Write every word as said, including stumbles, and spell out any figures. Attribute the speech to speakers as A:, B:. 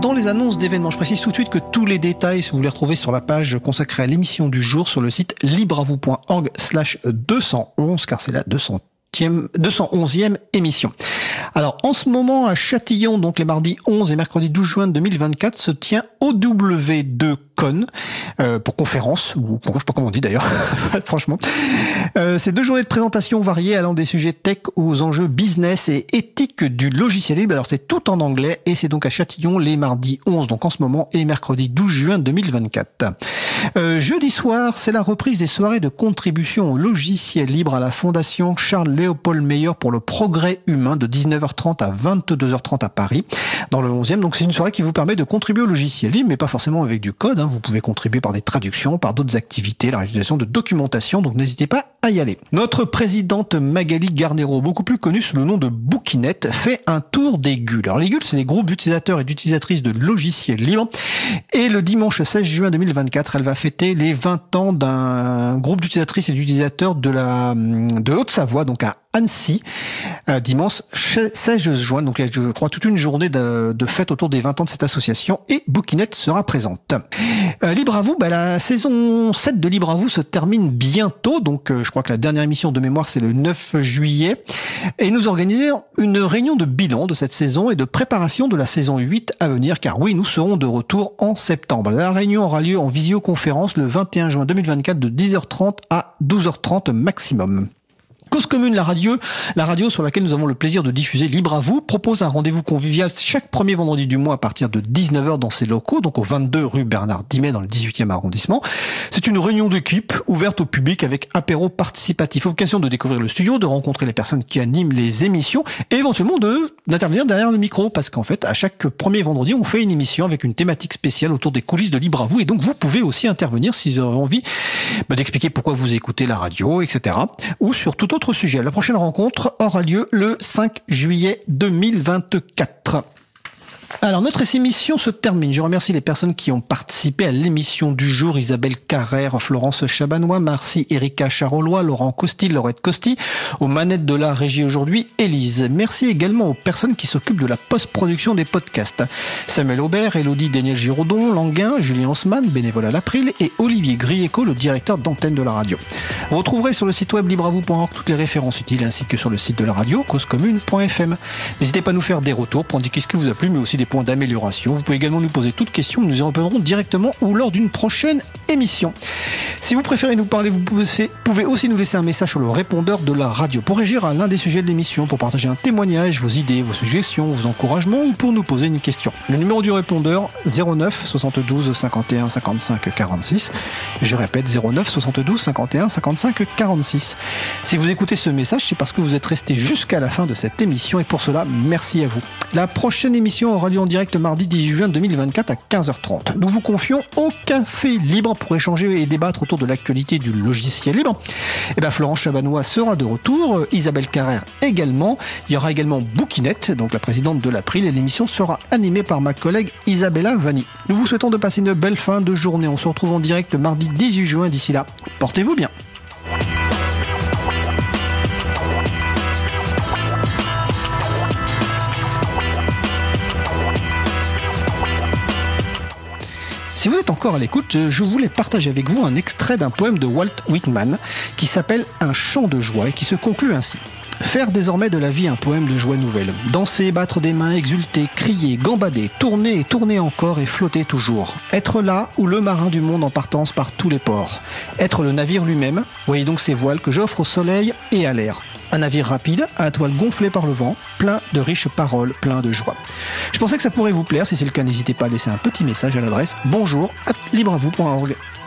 A: Dans les annonces d'événements, je précise tout de suite que tous les détails, vous les retrouvez sur la page consacrée à l'émission du jour sur le site libravou point org slash deux cent onze, car c'est la deux cents deux cent onzième émission. Alors, en ce moment, à Châtillon, donc les mardis onze et mercredi douze juin deux mille vingt-quatre, se tient O W deux Con, euh, pour conférence, ou bon, je sais pas comment on dit d'ailleurs, franchement. Euh, c'est deux journées de présentation variées allant des sujets tech aux enjeux business et éthique du logiciel libre. Alors, c'est tout en anglais et c'est donc à Châtillon les mardis onze, donc en ce moment, et mercredi douze juin deux mille vingt-quatre. Euh, jeudi soir, c'est la reprise des soirées de contribution au logiciel libre à la Fondation Charles-Léopold Meyer pour le progrès humain de dix-neuf heures trente à vingt-deux heures trente à Paris, dans le onzième. Donc, c'est une soirée qui vous permet de contribuer au logiciel libre, mais pas forcément avec du code, hein. Vous pouvez contribuer par des traductions, par d'autres activités, la réalisation de documentation, donc n'hésitez pas à y aller. Notre présidente Magali Garnero, beaucoup plus connue sous le nom de Bookinette, fait un tour des G U L. Alors les G U L, c'est les groupes d'utilisateurs et d'utilisatrices de logiciels libres. Et le dimanche seize juin deux mille vingt-quatre, elle va fêter les vingt ans d'un groupe d'utilisatrices et d'utilisateurs de la de Haute-Savoie, donc à Annecy, euh, dimanche seize juin, donc je crois toute une journée de, de fête autour des vingt ans de cette association, et Bookinette sera présente. Euh, Libre à vous, bah, la saison sept de Libre à vous se termine bientôt, donc euh, je crois que la dernière émission de mémoire c'est le neuf juillet, et nous organisons une réunion de bilan de cette saison et de préparation de la saison huit à venir, car oui, nous serons de retour en septembre. La réunion aura lieu en visioconférence le vingt et un juin deux mille vingt-quatre de dix heures trente à douze heures trente maximum. Cause Commune, la radio, la radio sur laquelle nous avons le plaisir de diffuser Libre à vous, propose un rendez-vous convivial chaque premier vendredi du mois à partir de dix-neuf heures dans ses locaux, donc au vingt-deux rue Bernard Dimet dans le dix-huitième arrondissement. C'est une réunion d'équipe ouverte au public avec apéro participatif. Occasion de découvrir le studio, de rencontrer les personnes qui animent les émissions et éventuellement de, d'intervenir derrière le micro, parce qu'en fait, à chaque premier vendredi, on fait une émission avec une thématique spéciale autour des coulisses de Libre à vous, et donc vous pouvez aussi intervenir si vous avez envie bah, d'expliquer pourquoi vous écoutez la radio, et cetera. Ou sur tout autre sujet. La prochaine rencontre aura lieu le cinq juillet deux mille vingt-quatre. Alors, notre émission se termine. Je remercie les personnes qui ont participé à l'émission du jour. Isabelle Carrère, Florence Chabanois, Marcy Erika Charolois, Laurent Costi, Laurette Costi. Aux manettes de la régie aujourd'hui, Élise. Merci également aux personnes qui s'occupent de la post-production des podcasts. Samuel Aubert, Elodie Daniel Giraudon, Languin, Julien Haussmann, bénévole à l'April, et Olivier Grieco, le directeur d'antenne de la radio. Vous retrouverez sur le site web libravou point org toutes les références utiles, ainsi que sur le site de la radio, cause commune point f m. N'hésitez pas à nous faire des retours pour indiquer ce qui vous a plu, mais aussi des points d'amélioration. Vous pouvez également nous poser toutes questions, nous y répondrons directement ou lors d'une prochaine émission. Si vous préférez nous parler, vous pouvez aussi nous laisser un message sur le répondeur de la radio pour réagir à l'un des sujets de l'émission, pour partager un témoignage, vos idées, vos suggestions, vos encouragements ou pour nous poser une question. Le numéro du répondeur zéro neuf soixante-douze cinquante et un cinquante-cinq quarante-six. Je répète zéro neuf soixante-douze cinquante et un cinquante-cinq quarante-six. Si vous écoutez ce message, c'est parce que vous êtes resté jusqu'à la fin de cette émission et pour cela, merci à vous. La prochaine émission aura lieu en direct mardi dix-huit juin deux mille vingt-quatre à quinze heures trente. Nous vous confions au Café Libre pour échanger et débattre autour de l'actualité du logiciel libre. Et ben Florence Chabanois sera de retour, Isabelle Carrère également. Il y aura également Bookinette, donc la présidente de l'April, et l'émission sera animée par ma collègue Isabella Vanni. Nous vous souhaitons de passer une belle fin de journée. On se retrouve en direct mardi dix-huit juin. D'ici là, portez-vous bien. Si vous êtes encore à l'écoute, je voulais partager avec vous un extrait d'un poème de Walt Whitman qui s'appelle « Un chant de joie » et qui se conclut ainsi. Faire désormais de la vie un poème de joie nouvelle. Danser, battre des mains, exulter, crier, gambader, tourner et tourner encore et flotter toujours. Être là où le marin du monde en partance par tous les ports. Être le navire lui-même, voyez donc ces voiles que j'offre au soleil et à l'air. Un navire rapide, à la toile gonflée par le vent, plein de riches paroles, plein de joie. Je pensais que ça pourrait vous plaire. Si c'est le cas, n'hésitez pas à laisser un petit message à l'adresse bonjour arobase libravou point org.